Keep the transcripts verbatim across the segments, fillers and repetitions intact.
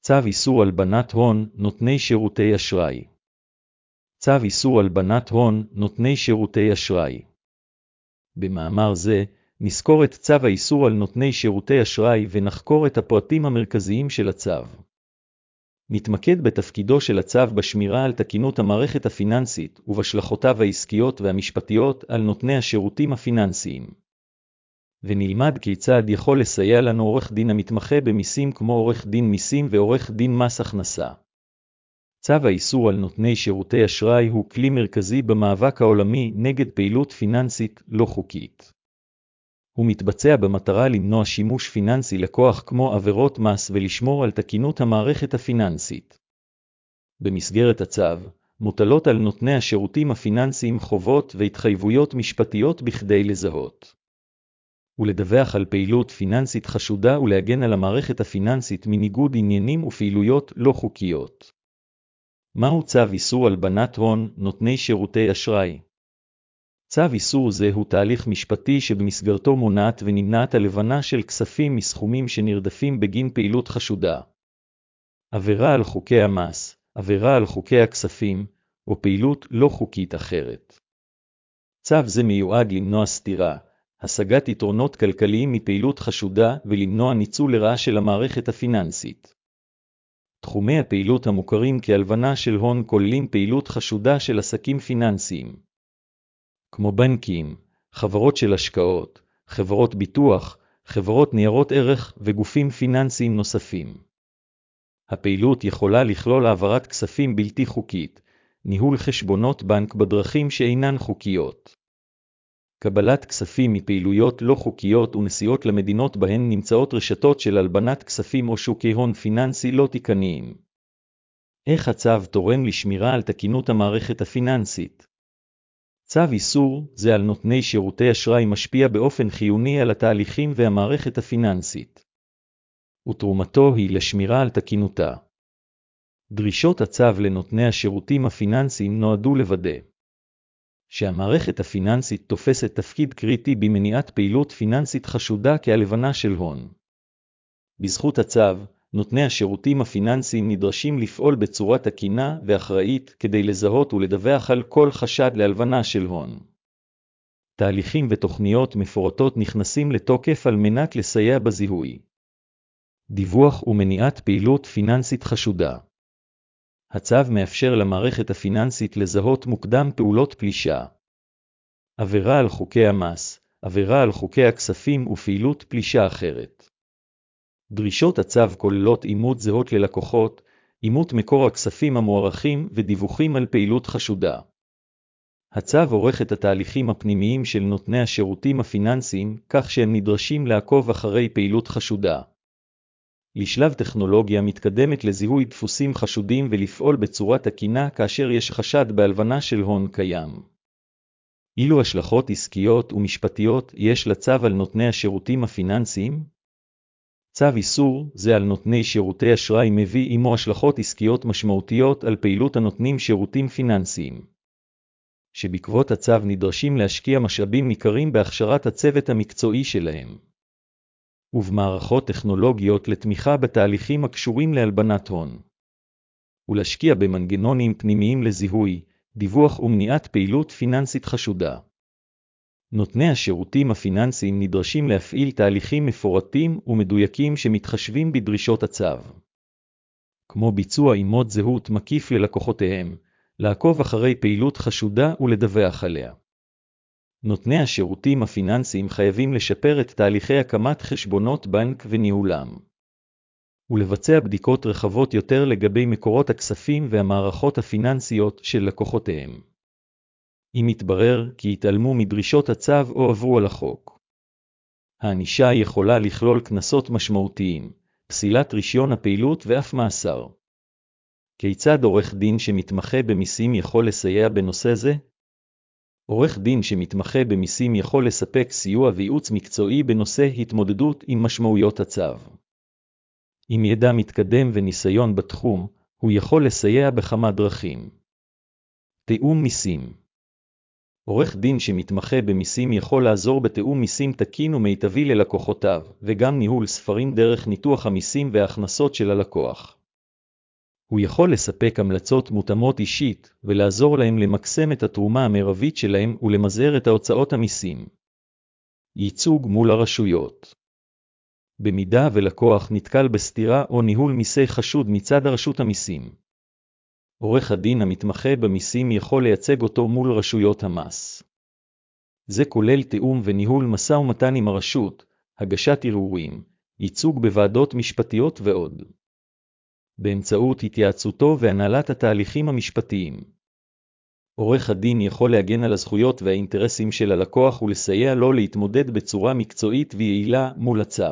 צו איסור הלבנת הון, נותני שירותי אשראי. צו איסור הלבנת הון, נותני שירותי אשראי. במאמר זה, נזכור את צו האיסור על נותני שירותי אשראי ונחקור את הפרטים המרכזיים של הצו. נתמקד בתפקידו של הצו בשמירה על תקינות המערכת הפיננסית ובהשלכותיו העסקיות והמשפטיות על נותני השירותים הפיננסיים. ונלמד כיצד יכול לסייע לנו עורך דין המתמחה במיסים כמו עורך דין מיסים ועורך דין מס הכנסה. צו האיסור על נותני שירותי אשראי הוא כלי מרכזי במאבק העולמי נגד פעילות פיננסית לא חוקית. הוא מתבצע במטרה למנוע שימוש פיננסי לקוח כמו עבירות מס ולשמור על תקינות המערכת הפיננסית. במסגרת הצו, מוטלות על נותני השירותים הפיננסיים חובות והתחייבויות משפטיות בכדי לזהות ולדווח על פעילות פיננסית חשודה ולהגן על המערכת הפיננסית מניגוד עניינים ופעילויות לא חוקיות. מהו צו איסור הלבנת הון, נותני שירותי אשראי? צו איסור זה הוא תהליך משפטי שבמסגרתו מונעת ונמנעת הלבנה של כספים מסכומים שנרדפים בגין פעילות חשודה. עבירה על חוקי המס, עבירה על חוקי הכספים, או פעילות לא חוקית אחרת. צו זה מיועד למנוע סתירה, השגת יתרונות כלכליים מפעילות חשודה ולמנוע ניצול לרעה של המערכת הפיננסית. תחומי הפעילות המוכרים כהלבנה של הון כוללים פעילות חשודה של עסקים פיננסיים, כמו בנקים, חברות של השקעות, חברות ביטוח, חברות ניירות ערך וגופים פיננסיים נוספים. הפעילות יכולה לכלול העברת כספים בלתי חוקית, ניהול חשבונות בנק בדרכים שאינן חוקיות, קבלת כספים מפעילויות לא חוקיות ונסיעות למדינות בהן נמצאות רשתות של הלבנת כספים או שוקי הון פיננסי לא תקניים. איך הצו תורם לשמירה על תקינות המערכת הפיננסית? צו איסור זה על נותני שירותי אשראי משפיע באופן חיוני על התהליכים והמערכת הפיננסית, ותרומתו היא לשמירה על תקינותה. דרישות הצו לנותני השירותים הפיננסיים נועדו לוודא שהמערכת הפיננסית תופסת תפקיד קריטי במניעת פעילות פיננסית חשודה כהלבנה של הון. בזכות הצו, נותני השירותים הפיננסיים נדרשים לפעול בצורה תקינה ואחראית כדי לזהות ולדווח על כל חשד להלבנה של הון. תהליכים ותוכניות מפורטות נכנסים לתוקף על מנת לסייע בזיהוי, דיווח ומניעת פעילות פיננסית חשודה. הצו מאפשר למערכת הפיננסית לזהות מוקדם פעולות פלישה, עבירה על חוקי המס, עבירה על חוקי הכספים ופעילות פלישה אחרת. דרישות הצו כוללות אימות זהות ללקוחות, אימות מקור הכספים המוערכים ודיווחים על פעילות חשודה. הצו עורך את התהליכים הפנימיים של נותני השירותים הפיננסיים כך שהם נדרשים לעקוב אחרי פעילות חשודה, לשלב טכנולוגיה מתקדמת לזיהוי דפוסים חשודים ולפעול בצורה תקינה כאשר יש חשד בהלבנה של הון קיים. אילו השלכות עסקיות ומשפטיות יש לצו על נותני השירותים הפיננסיים? צו איסור זה על נותני שירותי אשראי מביא עמו השלכות עסקיות משמעותיות על פעילות הנותנים שירותים פיננסיים, שבעקבות הצו נדרשים להשקיע משאבים ניכרים בהכשרת הצוות המקצועי שלהם, ובמערכות טכנולוגיות לתמיכה בתהליכים הקשורים להלבנת הון, ולהשקיע במנגנונים פנימיים לזיהוי, דיווח ומניעת פעילות פיננסית חשודה. נותני השירותים הפיננסיים נדרשים להפעיל תהליכים מפורטים ומדויקים שמתחשבים בדרישות הצו, כמו ביצוע אימות זהות מקיף ללקוחותיהם, לעקוב אחרי פעילות חשודה ולדווח עליה. נותני השירותים הפיננסיים חייבים לשפר את תהליכי הקמת חשבונות בנק וניהולם, ולבצע בדיקות רחבות יותר לגבי מקורות הכספים והמערכות הפיננסיות של לקוחותיהם, אם יתברר כי התעלמו מדרישות הצו או עברו על החוק. הענישה יכולה לכלול קנסות משמעותיים, פסילת רישיון הפעילות ואף מאסר. כיצד עורך דין שמתמחה במיסים יכול לסייע בנושא זה? עורך דין שמתמחה במיסים יכול לספק סיוע וייעוץ מקצועי בנושא התמודדות עם משמעויות הצו. עם ידע מתקדם וניסיון בתחום, הוא יכול לסייע בכמה דרכים. תיאום מיסים. עורך דין שמתמחה במיסים יכול לעזור בתיאום מיסים תקין ומיטבי ללקוחותיו, וגם ניהול ספרים דרך ניתוח המיסים וההכנסות של הלקוח. הוא יכול לספק המלצות מותאמות אישית, ולעזור להם למקסם את התרומה המרבית שלהם ולמזער את ההוצאות המיסים. ייצוג מול הרשויות. במידה ולקוח נתקל בסתירה או ניהול מיסי חשוד מצד הרשות המיסים, עורך הדין המתמחה במיסים יכול לייצג אותו מול רשויות המס. זה כולל תיאום וניהול משא ומתן עם הרשות, הגשת ערעורים, ייצוג בוועדות משפטיות ועוד. באמצעות התייעצותו והנהלת התהליכים המשפטיים, עורך הדין יכול להגן על הזכויות והאינטרסים של הלקוח ולסייע לו להתמודד בצורה מקצועית ויעילה מול הצו.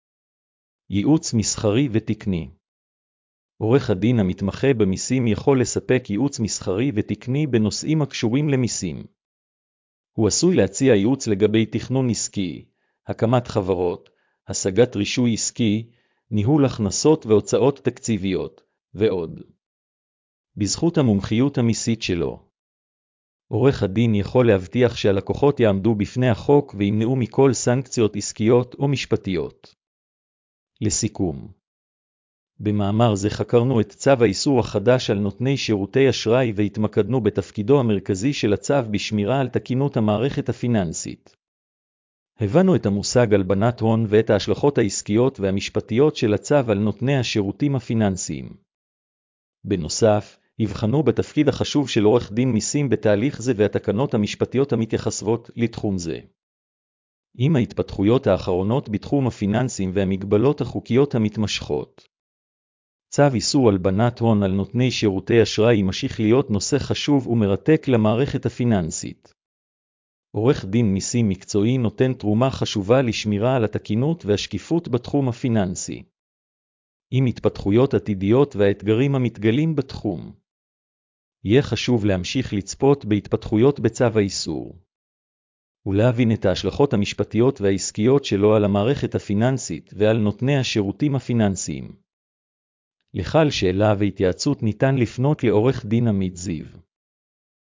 ייעוץ מסחרי ותקני. עורך הדין המתמחה במיסים יכול לספק ייעוץ מסחרי ותקני בנושאים הקשורים למיסים. הוא עשוי להציע ייעוץ לגבי תכנון עסקי, הקמת חברות, השגת רישוי עסקי, ניהול הכנסות והוצאות תקציביות, ועוד. בזכות המומחיות המיסית שלו, עורך הדין יכול להבטיח שהלקוחות יעמדו בפני החוק וימנעו מכל סנקציות עסקיות או משפטיות. לסיכום, במאמר זה חקרנו את צו האיסור החדש על נותני שירותי אשראי והתמקדנו בתפקידו המרכזי של הצו בשמירה על תקינות המערכת הפיננסית. הבנו את המושג הלבנת הון ואת ההשלכות העסקיות והמשפטיות של הצו על נותני השירותים הפיננסיים. בנוסף, הבחנו בתפקיד החשוב של עורך דין מיסים בתהליך זה והתקנות המשפטיות המתייחסות לתחום זה. עם ההתפתחויות האחרונות בתחום הפיננסים והמגבלות החוקיות המתמשכות, צו איסור הלבנת הון על נותני שירותי אשראי ממשיך להיות נושא חשוב ומרתק למערכת הפיננסית. עורך דין מיסים מקצועי נותן תרומה חשובה לשמירה על התקינות והשקיפות בתחום הפיננסי. עם התפתחויות עתידיות והאתגרים המתגלים בתחום, יהיה חשוב להמשיך לצפות בהתפתחויות בצו האיסור, ולהבין את ההשלכות המשפטיות והעסקיות שלו על המערכת הפיננסית ועל נותני השירותים הפיננסיים. לכל שאלה והתייעצות ניתן לפנות לעורך דין עמית זיו.